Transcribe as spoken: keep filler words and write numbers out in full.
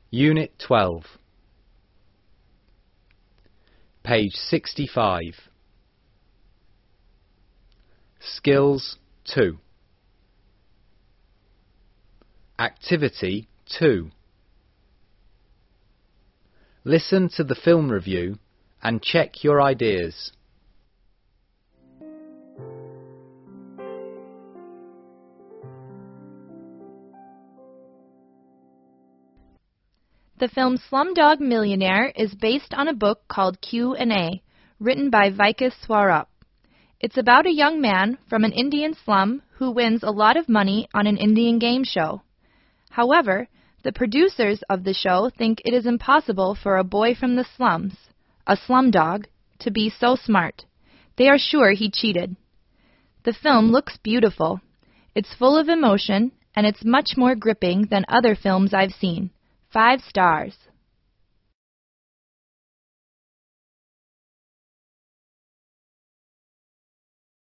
Unit twelve, page sixty-five. Skills two. Activity two. Listen to the film review and check your ideas. The film Slumdog Millionaire is based on a book called Q and A, written by Vikas Swarup. It's about a young man from an Indian slum who wins a lot of money on an Indian game show. However, the producers of the show think it is impossible for a boy from the slums, a slumdog, to be so smart. They are sure he cheated. The film looks beautiful. It's full of emotion, and it's much more gripping than other films I've seen. Five stars.